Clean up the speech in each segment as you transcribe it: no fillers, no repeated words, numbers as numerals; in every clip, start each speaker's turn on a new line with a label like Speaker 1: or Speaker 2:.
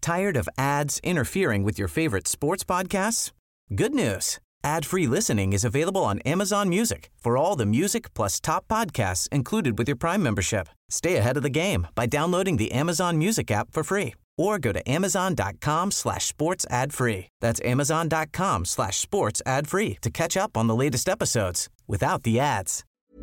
Speaker 1: Tired of ads interfering with your favorite sports podcasts? Good news. Ad-free listening is available on Amazon Music for all the music plus top podcasts included with your Prime membership. Stay ahead of the game by downloading the Amazon Music app for free or go to amazon.com/sports ad free. That's amazon.com/sports ad free to catch up on the latest episodes without the ads.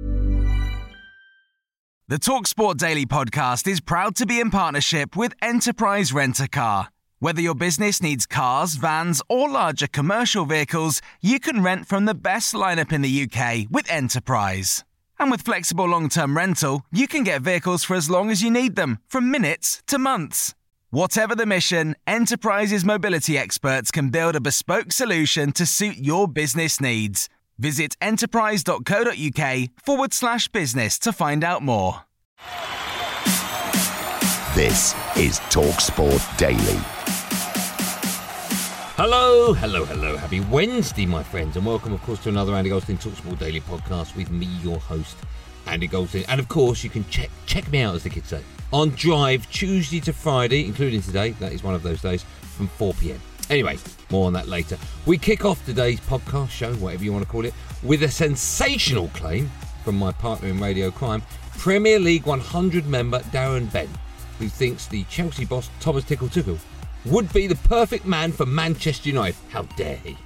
Speaker 2: The TalkSport Daily podcast is proud to be in partnership with Enterprise Rent-A-Car. Whether your business needs cars, vans, or larger commercial vehicles, you can rent from the best lineup in the UK with Enterprise. And with flexible long-term rental, you can get vehicles for as long as you need them, from minutes to months. Whatever the mission, Enterprise's mobility experts can build a bespoke solution to suit your business needs. Visit enterprise.co.uk/business to find out more.
Speaker 3: This is TalkSport Daily.
Speaker 4: Hello. Happy Wednesday, my friends, and welcome, of course, to another Andy Goldstein TalkSport Daily podcast with me, your host, Andy Goldstein. And, of course, you can check me out, as the kids say, on Drive, Tuesday to Friday, including today. That is one of those days, from 4 p.m. Anyway, more on that later. We kick off today's podcast show, whatever you want to call it, with a sensational claim from my partner in radio crime, Premier League 100 member Darren Bent, who thinks the Chelsea boss, Thomas Tuchel, would be the perfect man for Manchester United. How dare he?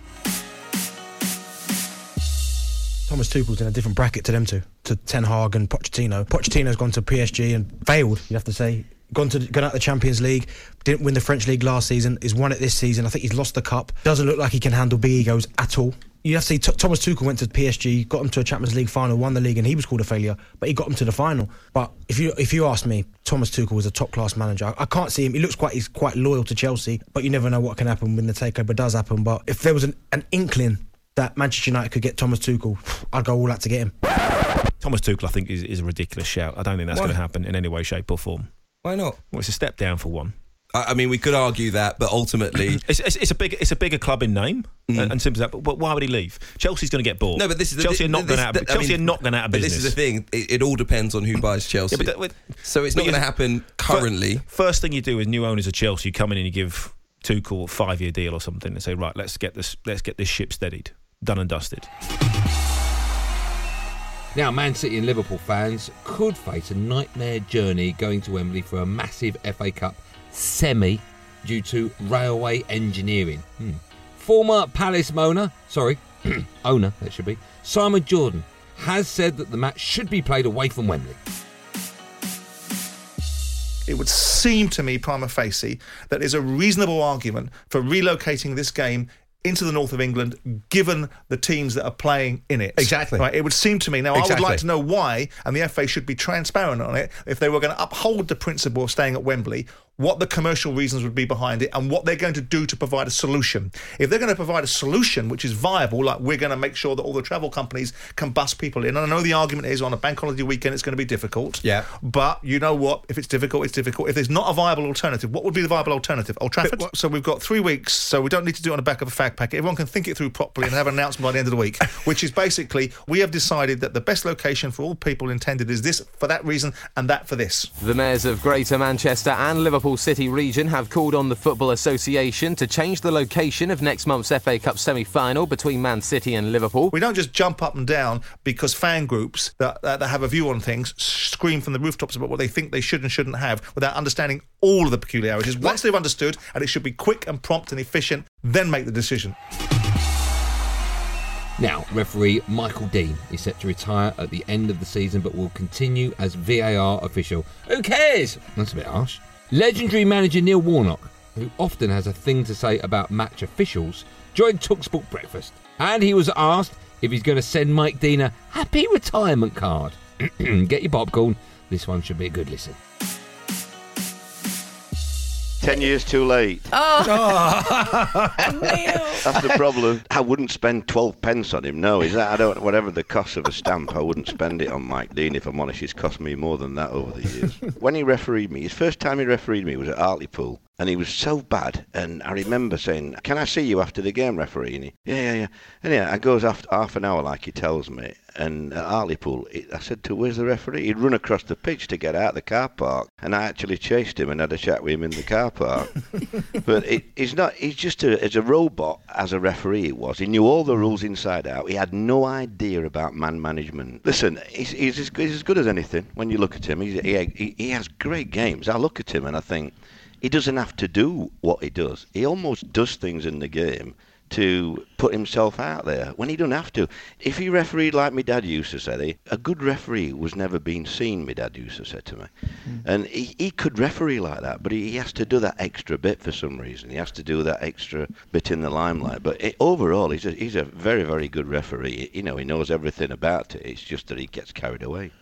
Speaker 5: Thomas Tuchel's in a different bracket to them two, to Ten Hag and Pochettino. Pochettino's gone to PSG and failed, you have to say. Gone out the Champions League, didn't win the French League last season, he's won it this season. I think he's lost the cup. Doesn't look like he can handle big egos at all. You have to say Thomas Tuchel went to PSG, got him to a Champions League final, won the league, and he was called a failure, but he got him to the final. But if you ask me, Thomas Tuchel was a top-class manager. I can't see him. He looks he's quite loyal to Chelsea, but you never know what can happen when the takeover does happen. But if there was an inkling that Manchester United could get Thomas Tuchel, I'd go all out to get him.
Speaker 6: Thomas Tuchel, I think, is a ridiculous shout. I don't think that's going to happen in any way, shape or form.
Speaker 7: Why not?
Speaker 6: Well, it's a step down for one.
Speaker 7: I mean, we could argue that, but ultimately,
Speaker 6: it's a bigger club in name, and simple as that. But why would he leave? Chelsea's going to get bought.
Speaker 7: No, but this is
Speaker 6: Chelsea are not going out of business.
Speaker 7: But this is the thing. It all depends on who buys Chelsea. So it's not going to happen currently.
Speaker 6: First thing you do as new owners of Chelsea, you come in and you give Tuchel a 5-year deal or something, and say, right, let's get this ship steadied, done and dusted.
Speaker 4: Now, Man City and Liverpool fans could face a nightmare journey going to Wembley for a massive FA Cup semi due to railway engineering. Former Palace owner, that should be, Simon Jordan, has said that the match should be played away from Wembley.
Speaker 8: It would seem to me, prima facie, that there's a reasonable argument for relocating this game into the north of England, given the teams that are playing in it.
Speaker 7: Exactly.
Speaker 8: Right, it would seem to me. Now, I would like to know why, and the FA should be transparent on it, if they were going to uphold the principle of staying at Wembley, what the commercial reasons would be behind it and what they're going to do to provide a solution. If they're going to provide a solution which is viable, like we're going to make sure that all the travel companies can bus people in, and I know the argument is on a bank holiday weekend it's going to be difficult, but you know what, if it's difficult, it's difficult. If there's not a viable alternative, what would be the viable alternative? Old Trafford? So we've got 3 weeks, so we don't need to do it on the back of a fag packet. Everyone can think it through properly and have an announcement by the end of the week, which is basically, we have decided that the best location for all people intended is this for that reason and that for this.
Speaker 9: The mayors of Greater Manchester and Liverpool City region have called on the Football Association to change the location of next month's FA Cup semi-final between Man City and Liverpool.
Speaker 8: We don't just jump up and down because fan groups that have a view on things scream from the rooftops about what they think they should and shouldn't have without understanding all of the peculiarities. Once they've understood, and it should be quick and prompt and efficient, then make the decision.
Speaker 4: Now, referee Michael Dean is set to retire at the end of the season but will continue as VAR official. Who cares? That's a bit harsh. Legendary manager Neil Warnock, who often has a thing to say about match officials, joined TalkSport Breakfast, and he was asked if he's going to send Mike Dean a happy retirement card. Get your popcorn, this one should be a good listen.
Speaker 10: 10 years too late.
Speaker 11: Oh.
Speaker 10: That's the problem. I wouldn't spend 12 pence on him. No, is that? I don't. Whatever the cost of a stamp, I wouldn't spend it on Mike Dean. If I'm honest, it's cost me more than that over the years. When he refereed me, his first time he refereed me was at Hartlepool, And he was so bad, and I remember saying, "Can I see you after the game, referee?" And he, yeah. And I goes after half an hour, like he tells me, and at Hartlepool, I said to him, "Where's the referee?" He'd run across the pitch to get out of the car park, and I actually chased him and had a chat with him in the car park. But he's just as a robot, as a referee he was. He knew all the rules inside out. He had no idea about man management. Listen, he's as good as anything when you look at him. He has great games. I look at him and I think, he doesn't have to do what he does. He almost does things in the game to put himself out there when he doesn't have to. If he refereed like my dad used to say, a good referee was never been seen, my dad used to say to me. And he could referee like that, but he has to do that extra bit for some reason. He has to do that extra bit in the limelight. But overall, he's a very, very good referee. He knows everything about it. It's just that he gets carried away.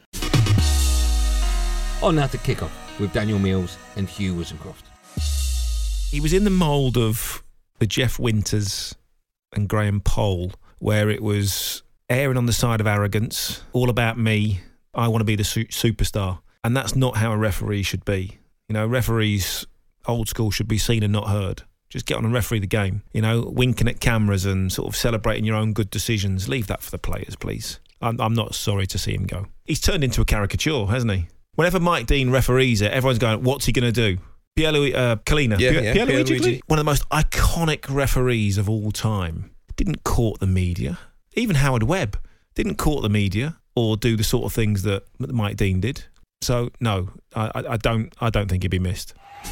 Speaker 4: On now to kick off with Daniel Mills and Hugh Woozencroft.
Speaker 6: He was in the mould of the Jeff Winters and Graham Poll, where it was erring on the side of arrogance, all about me, I want to be the superstar. And that's not how a referee should be. Referees, old school, should be seen and not heard. Just get on and referee the game. Winking at cameras and sort of celebrating your own good decisions. Leave that for the players, please. I'm not sorry to see him go. He's turned into a caricature, hasn't he? Whenever Mike Dean referees it, everyone's going, what's he going to do? Chiellini, Pierluigi, one of the most iconic referees of all time, didn't court the media. Even Howard Webb didn't court the media or do the sort of things that Mike Dean did. So no, I don't think he'd be missed.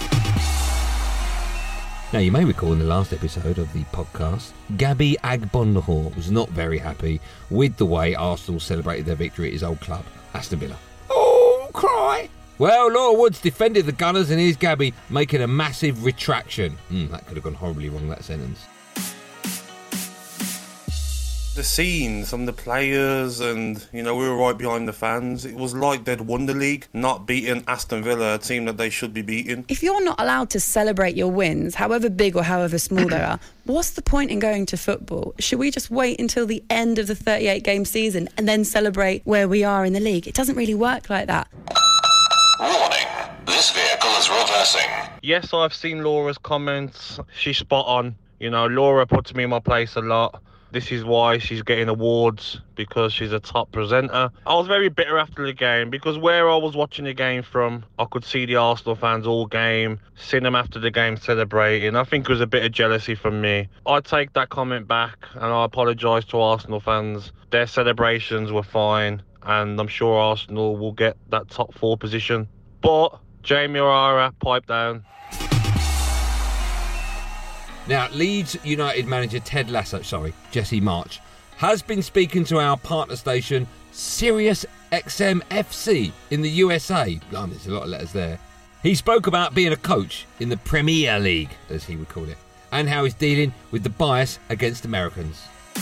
Speaker 4: Now, you may recall in the last episode of the podcast, Gabby Agbonlahor was not very happy with the way Arsenal celebrated their victory at his old club, Aston Villa. Oh, cry! Well, Laura Woods defended the Gunners, and here's Gabby making a massive retraction. That could have gone horribly wrong, that sentence.
Speaker 11: The scenes from the players and, we were right behind the fans. It was like they'd won the league, not beating Aston Villa, a team that they should be beating.
Speaker 12: If you're not allowed to celebrate your wins, however big or however small they are, what's the point in going to football? Should we just wait until the end of the 38-game season and then celebrate where we are in the league? It doesn't really work like that.
Speaker 13: Warning, this vehicle is reversing.
Speaker 11: Yes, I've seen Laura's comments. She's spot on. Laura puts me in my place a lot. This is why she's getting awards, because she's a top presenter. I was very bitter after the game because where I was watching the game from, I could see the Arsenal fans all game, seeing them after the game celebrating. I think it was a bit of jealousy from me. I take that comment back and I apologise to Arsenal fans. Their celebrations were fine and I'm sure Arsenal will get that top 4 position. But Jamie O'Hara, pipe down.
Speaker 4: Now, Leeds United manager Jesse March, has been speaking to our partner station, Sirius XM FC in the USA. Blimey, there's a lot of letters there. He spoke about being a coach in the Premier League, as he would call it, and how he's dealing with the bias against Americans.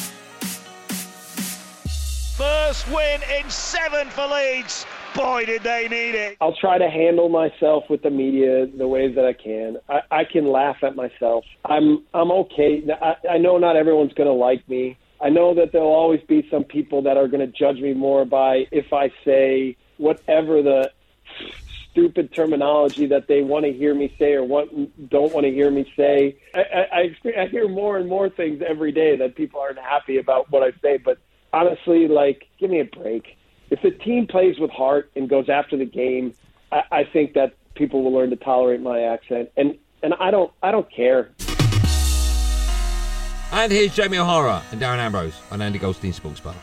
Speaker 14: First win in 7 for Leeds. Boy, did they need it.
Speaker 15: I'll try to handle myself with the media the ways that I can. I can laugh at myself. I'm okay. I know not everyone's going to like me. I know that there'll always be some people that are going to judge me more by if I say whatever the stupid terminology that they want to hear me say or don't want to hear me say. I hear more and more things every day that people aren't happy about what I say. But honestly, give me a break. If the team plays with heart and goes after the game, I think that people will learn to tolerate my accent, and I don't care.
Speaker 4: And here's Jamie O'Hara and Darren Ambrose on Andy Goldstein Sports Bar.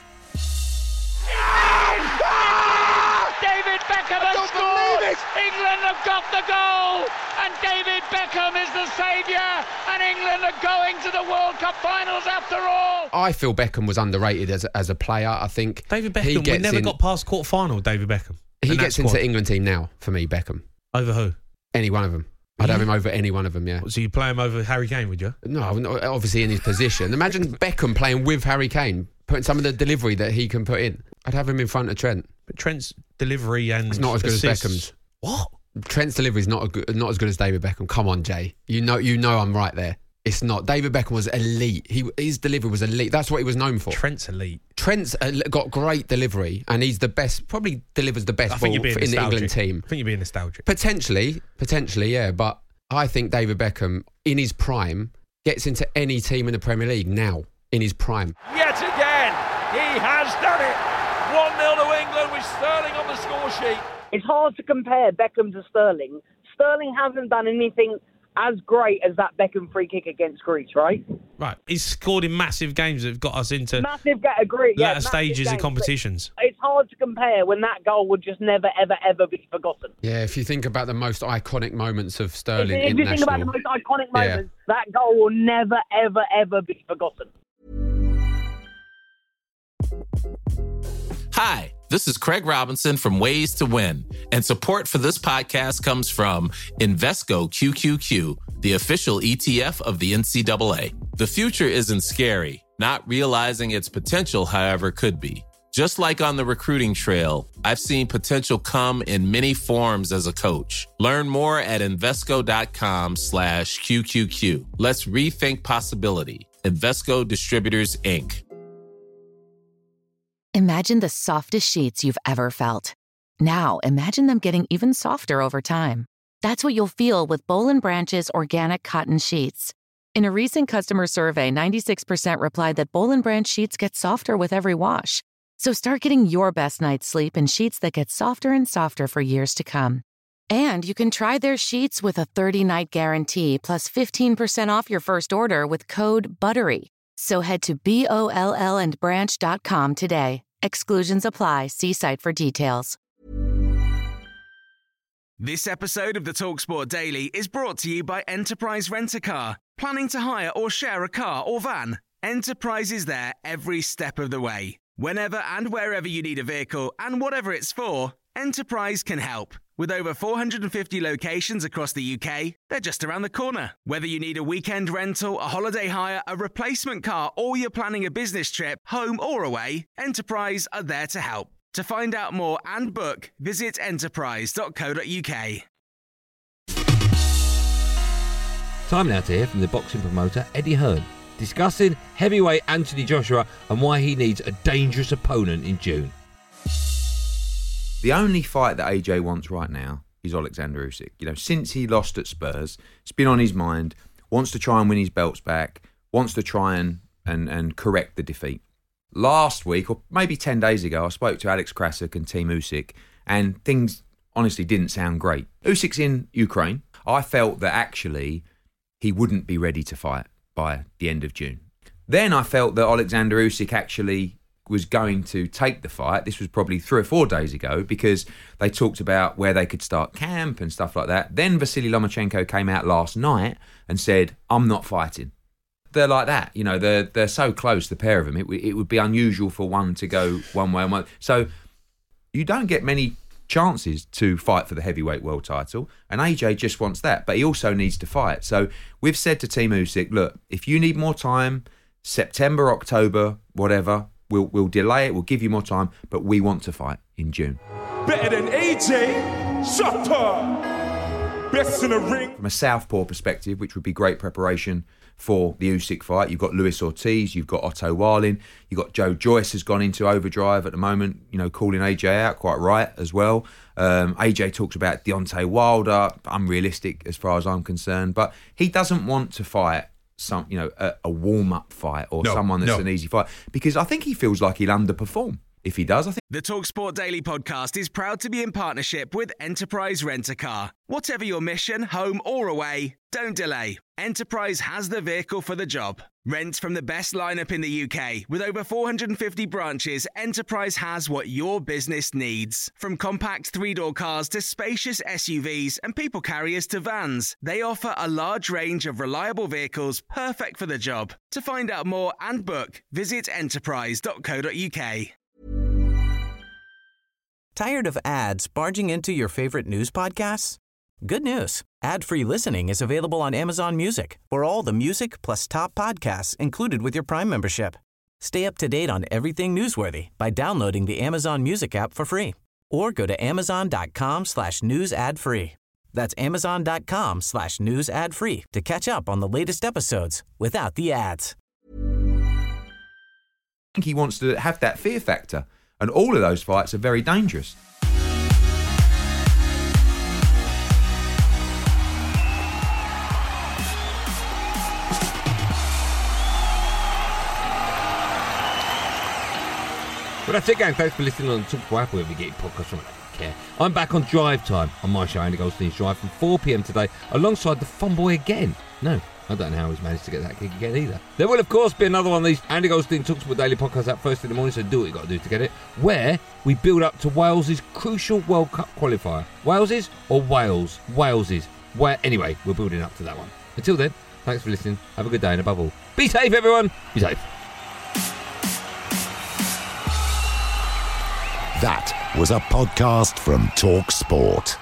Speaker 14: David Beckham has scored! England have got the goal! And David Beckham is the saviour! And England are going to the World Cup finals after all!
Speaker 9: I feel Beckham was underrated as a player. I think
Speaker 16: David Beckham, we never got past quarter-final, David Beckham.
Speaker 9: He gets into the England team now, for me, Beckham.
Speaker 16: Over who?
Speaker 9: Any one of them. I'd have him over any one of them, yeah.
Speaker 16: So you play him over Harry Kane, would you?
Speaker 9: No, obviously in his position. Imagine Beckham playing with Harry Kane, putting some of the delivery that he can put in. I'd have him in front of Trent.
Speaker 16: But Trent's delivery and
Speaker 9: it's not as good
Speaker 16: assists.
Speaker 9: as Beckham's.
Speaker 16: What?
Speaker 9: Trent's delivery is not as good as David Beckham. Come on, Jay. You know I'm right there. It's not. David Beckham was elite. His delivery was elite. That's what he was known for.
Speaker 16: Trent's elite.
Speaker 9: Trent's got great delivery, and he's the best. Probably delivers the best ball in the England team.
Speaker 16: I think you're being nostalgic.
Speaker 9: Potentially, yeah. But
Speaker 17: I think David Beckham, in his prime, gets into any team in the Premier League now, in his prime.
Speaker 14: Yet again, he has done it. 1-0 to England with Sterling on the score sheet.
Speaker 18: It's hard to compare Beckham to Sterling. Sterling hasn't done anything as great as that Beckham free kick against Greece, right?
Speaker 16: Right. He's scored in massive games that have got us into latter stages of competitions.
Speaker 18: It's hard to compare when that goal would just never, ever, ever be forgotten.
Speaker 17: Yeah, if you think about the most iconic moments of Sterling
Speaker 18: If you think about the most iconic moments, that goal will never, ever, ever be forgotten.
Speaker 19: Hi, this is Craig Robinson from Ways to Win, and support for this podcast comes from Invesco QQQ, the official ETF of the NCAA. The future isn't scary. Not realizing its potential, however, could be. Just like on the recruiting trail, I've seen potential come in many forms as a coach. Learn more at Invesco.com/QQQ. Let's rethink possibility. Invesco Distributors, Inc.
Speaker 20: Imagine the softest sheets you've ever felt. Now, imagine them getting even softer over time. That's what you'll feel with Boll & Branch's organic cotton sheets. In a recent customer survey, 96% replied that Boll & Branch sheets get softer with every wash. So start getting your best night's sleep in sheets that get softer and softer for years to come. And you can try their sheets with a 30-night guarantee plus 15% off your first order with code BUTTERY. So head to BOLLandbranch.com today. Exclusions apply. See site for details.
Speaker 2: This episode of the TalkSport Daily is brought to you by Enterprise Rent-A-Car. Planning to hire or share a car or van? Enterprise is there every step of the way. Whenever and wherever you need a vehicle and whatever it's for, Enterprise can help. With over 450 locations across the UK, they're just around the corner. Whether you need a weekend rental, a holiday hire, a replacement car, or you're planning a business trip, home or away, Enterprise are there to help. To find out more and book, visit enterprise.co.uk.
Speaker 4: Time now to hear from the boxing promoter Eddie Hearn, discussing heavyweight Anthony Joshua and why he needs a dangerous opponent in June.
Speaker 21: The only fight that AJ wants right now is Alexander Usyk. You know, since he lost at Spurs, it's been on his mind, wants to try and win his belts back, wants to try and correct the defeat. Last week, or maybe 10 days ago, I spoke to Alex Krasik and Team Usyk, and things honestly didn't sound great. Usyk's in Ukraine. I felt that actually he wouldn't be ready to fight by the end of June. Then I felt that Alexander Usyk actually was going to take the fight. This was probably 3 or 4 days ago because they talked about where they could start camp and stuff like that. Then Vasily Lomachenko came out last night and said, I'm not fighting. They're like that, you know, they're so close, the pair of them. It would be unusual for one to go one way and one. So you don't get many chances to fight for the heavyweight world title, and AJ just wants that, but he also needs to fight. So we've said to Team Usyk, look, if you need more time, September, October, whatever, we'll delay it, we'll give you more time, but we want to fight in June.
Speaker 22: Better than AJ, shut up. Best in the ring.
Speaker 21: From a southpaw perspective, which would be great preparation for the Usyk fight, you've got Luis Ortiz, you've got Otto Warlin, you've got Joe Joyce has gone into overdrive at the moment, you know, calling AJ out, quite right as well. AJ talks about Deontay Wilder, unrealistic as far as I'm concerned, but he doesn't want to fight some, you know, a warm-up fight or someone that's an easy fight, because I think he feels like he'll underperform. If he does, I think.
Speaker 2: The TalkSport Daily podcast is proud to be in partnership with Enterprise Rent-A-Car. Whatever your mission, home or away, don't delay. Enterprise has the vehicle for the job. Rent from the best lineup in the UK. With over 450 branches, Enterprise has what your business needs. From compact 3-door cars to spacious SUVs and people carriers to vans, they offer a large range of reliable vehicles perfect for the job. To find out more and book, visit enterprise.co.uk.
Speaker 1: Tired of ads barging into your favorite news podcasts? Good news. Ad-free listening is available on Amazon Music for all the music plus top podcasts included with your Prime membership. Stay up to date on everything newsworthy by downloading the Amazon Music app for free or go to amazon.com/news ad free. That's amazon.com/news ad free to catch up on the latest episodes without the ads.
Speaker 21: I think he wants to have that fear factor, and all of those fights are very dangerous.
Speaker 4: Well, that's it, gang. Thanks for listening on TalkSport app, wherever you get your podcast from. I don't care. I'm back on Drive Time on my show, Andy Goldstein's Drive, from 4 p.m. today, alongside the Fun Boy again. No, I don't know how he's managed to get that gig again either. There will, of course, be another one of these Andy Goldstein TalkSport Daily podcasts out first in the morning, so do what you got to do to get it, where we build up to Wales's crucial World Cup qualifier. Wales's or Wales? Wales's. Anyway, we're building up to that one. Until then, thanks for listening. Have a good day, and above all, be safe, everyone. Be safe.
Speaker 3: That was a podcast from TalkSport.